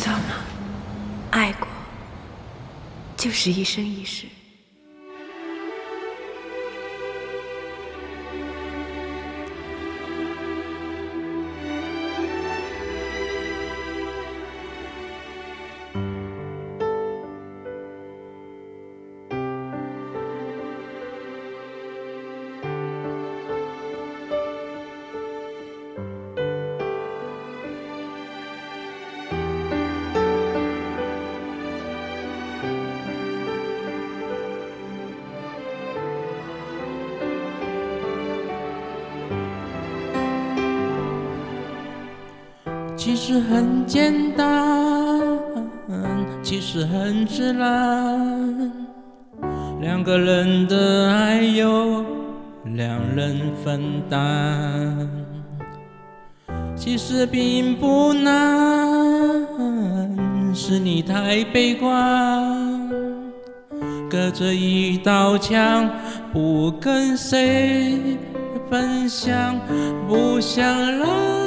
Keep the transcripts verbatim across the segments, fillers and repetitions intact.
道吗？爱过，就是一生一世。 其实很简单，其实很自然，两个人的爱由两人分担，其实并不难，是你太悲观，隔着一道墙，不跟谁分享，不想让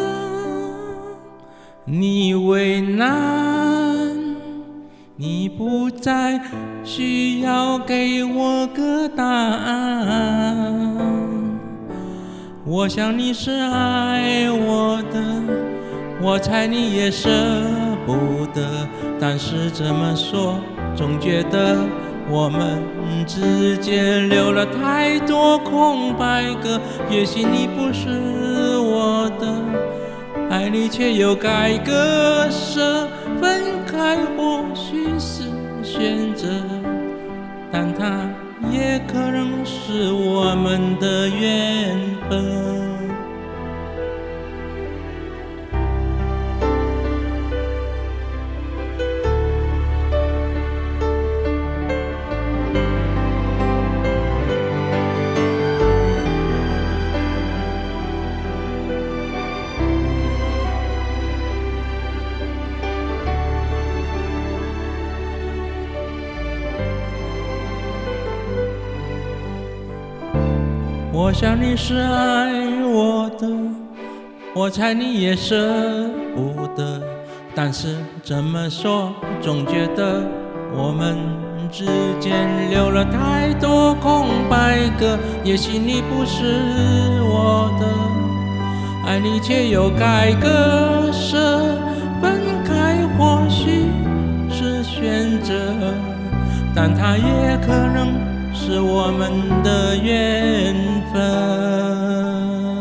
你为难，你不再需要给我个答案。我想你是爱我的，我猜你也舍不得，但是这么说，总觉得我们之间留了太多空白格。也许你不是我的，爱你却又该割舍，分开或许是选择，但它也可能是我们的缘分。我想你是爱我的，我猜你也舍不得，但是这么说，总觉得我们之间留了太多空白格。也许你不是我的，爱你却又该割舍，分开或许是选择，但它也可能是我们的缘分。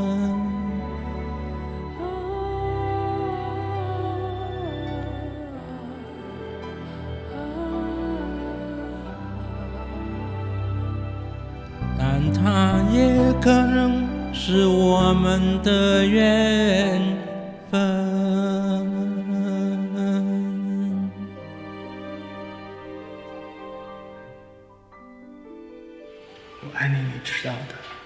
但它也可能是我们的缘分。 我爱你，你知道的。